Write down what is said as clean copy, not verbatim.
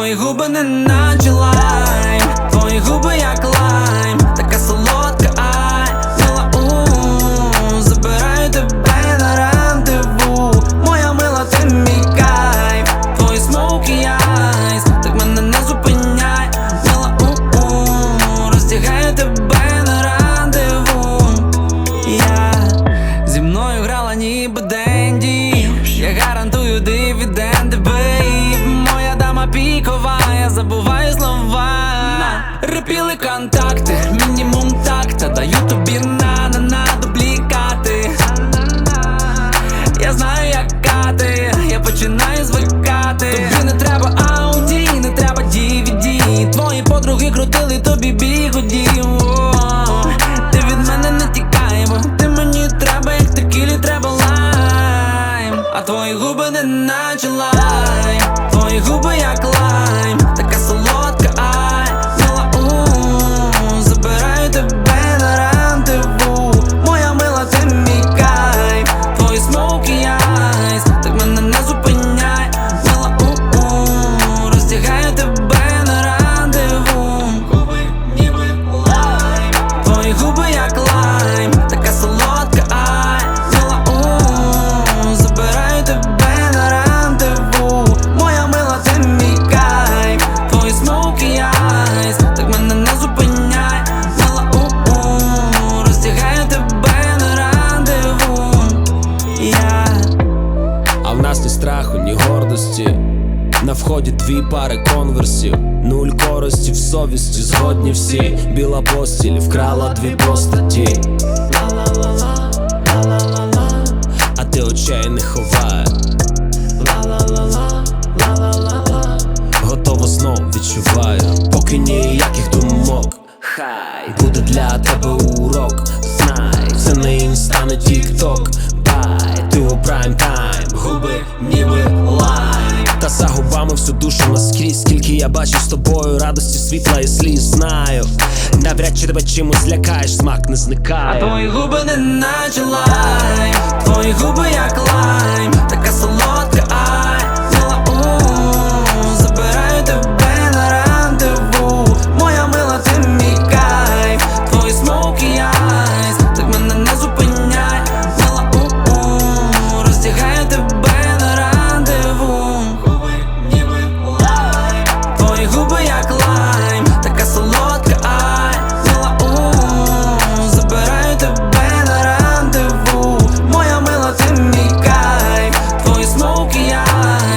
Твої губи не наче лайм, твої губи як лайм, така солодка, ай, мила, забираю тебе на рандеву. Моя мила, ти мій кайф, твої smoky eyes, так мене не зупиняй, мила, роздягаю тебе на рандеву. Я зі мною грала ніби Денді, я гарантую дивіденди, бейб. Моя дама пікова, я забуваю слова. Репіли контакти, мінімум такта, даю тобі на дублікати. Я знаю, яка ти, я починаю звикати. Тобі не треба ауді, не треба DVD. Твої подруги крутили тобі бігуді. Ти від мене не тікай, бо ти мені треба, як текілі треба лайм. А твої губи не наче лайм, твої губи як лайм, така солодка, ай, мила, забираю тебе на рандеву. Моя мила, ти мій кайф, твої smoky eyes, так мене не зупиняй, мила, роздягаю тебе на рандеву. Губи ніби лайм, твої губи як лайм, така солодка, ай, мила, забираю тебе на рандеву. Моя мила, ти мій кайф, твої smoky eyes, так мене не зупиняй, мила, роздягаю тебе на рандеву. А в нас ні страху, ні гордості. На вході дві пари конверсів, нуль користі в совісті, згодні всі. Біла постіль вкрала дві постаті. А ти очей не ховає. Готово знов відчуваю, поки ніяких думок. Хай буде для тебе урок. Знай, це не інста, не тік-ток. Бай, ти у прайм тайм, губи ніби лайм. Та за губами всю душу наскрізь. Скільки я бачу з тобою радості, світла і сліз. Знаю, навряд чи тебе чимось злякаєш, смак не зникає. А твої губи не наче лайм, твої губи як лайм, така солодка, ай, мила, забираю тебе на рандеву. Моя мила, ти мій кайф, твої smoky eyes, так мене не зупиняй, мила, роздягаю тебе на рандеву. Губи ніби лайм, твої губи як лайм, така солодка, ай, мила, забираю тебе на рандеву. Моя мила, ти мій кайф, твої smoky eyes,